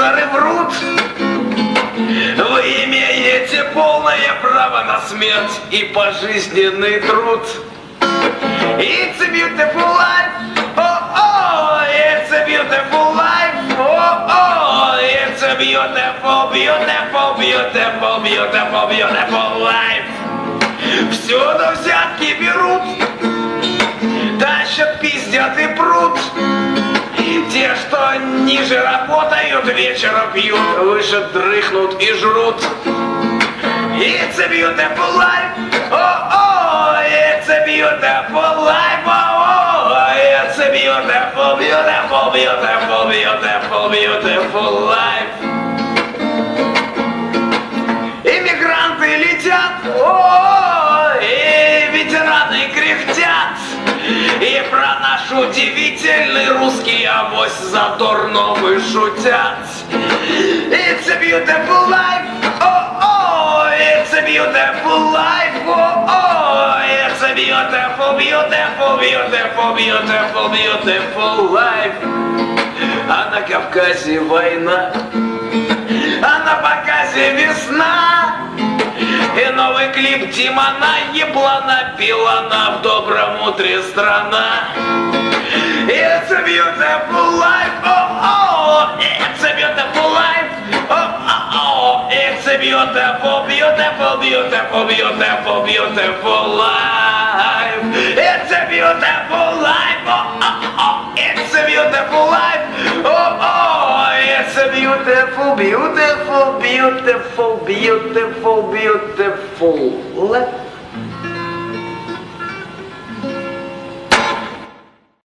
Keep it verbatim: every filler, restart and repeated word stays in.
докторы врут. Вы имеете полное право на смерть и пожизненный труд. It's a beautiful life, oh oh, it's a beautiful life, oh oh, it's a beautiful, beautiful, beautiful, beautiful, beautiful life. Всюду взятки берут, тащат, пиздят и прут. Те, что ниже работают, вечером пьют, выше дрыхнут и жрут. It's a beautiful life, oh oh, it's a beautiful life, oh oh, it's a beautiful, beautiful, beautiful, beautiful, beautiful life. Иммигранты летят, о, и ветераны кряхтят, и про наш удивительный русский авось задорно вы шутят. It's a beautiful life, oh oh, it's a beautiful life, oh oh, it's a beautiful, beautiful, beautiful, beautiful, beautiful life. А на Кавказе война, а на показе весна. И новый клип Димана еблана пилана в добром утре страна. It's a beautiful life, oh oh, it's a beautiful life, oh oh, it's a beautiful, beautiful, beautiful, beautiful, beautiful life. It's a beautiful life, oh oh, it's a beautiful life, oh oh, it's a beautiful, beautiful, beautiful, beautiful, beautiful life.